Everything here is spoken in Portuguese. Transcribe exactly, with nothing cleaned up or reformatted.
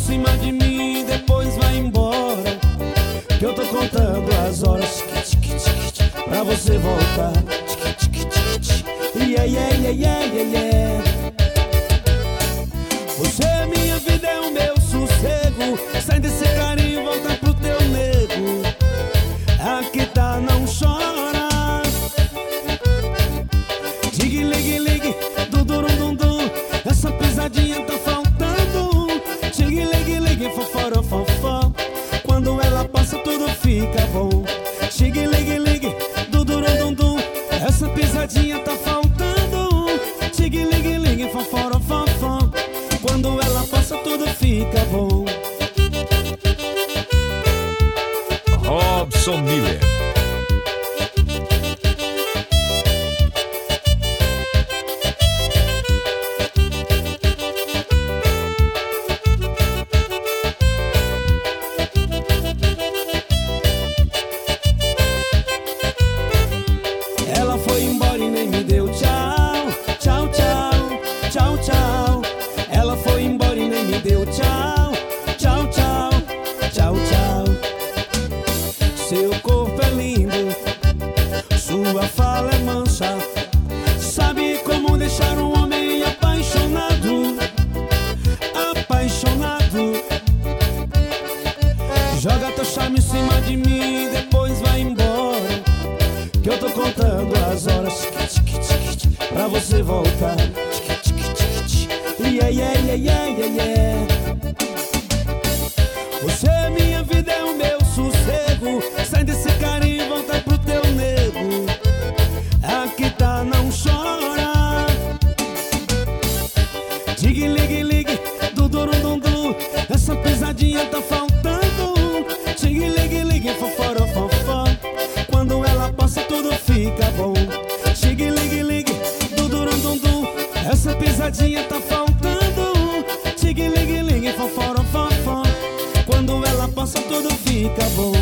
cima de mim, depois vai embora, que eu tô contando as horas pra você voltar. Yeah, yeah, yeah, yeah, yeah, yeah. Você é minha vida, é o meu sossego. Sai desse carinho e volta pro teu nego. Aqui tá, não chora. Digue, ligue, ligue, dudurum, dum, dum. Essa pisadinha tá faltando. Digue, ligue, ligue, foforo, fofó. Quando ela passa tudo fica bom. Digue, ligue, ligue, dudurum, dum, dum. Essa pisadinha tá faltando. Digue, ligue, ligue, foforo, fofó. Quando ela passa tudo fica bom. Robson Miller. Ela foi embora e nem me deu tchau. Tchau, tchau, tchau, tchau. Ela foi embora e nem me deu tchau. Tchau, tchau, tchau, tchau. Seu corpo é lindo, sua fala é mansa. Sabe como deixar um homem apaixonado? Apaixonado. Joga teu charme em cima de mim, depois vai embora, que eu tô contando as horas pra você voltar. Yeah, yeah, yeah, yeah, yeah, yeah. Você é minha vida, é o meu sossego. Sai desse carinho e volta pro teu nego. Aqui tá, não chora. Digue, ligue, ligue, dudurum, dum, dum. Essa pisadinha tá faltando. Digue, ligue, ligue, foforo, fofó. Quando ela passa tudo fica bom. Digue, ligue, ligue, dudurum, dum, dum. Essa pisadinha tá faltando. Digue, ligue, ligue, foforo, fofó. Quando ela passa tudo fica bom.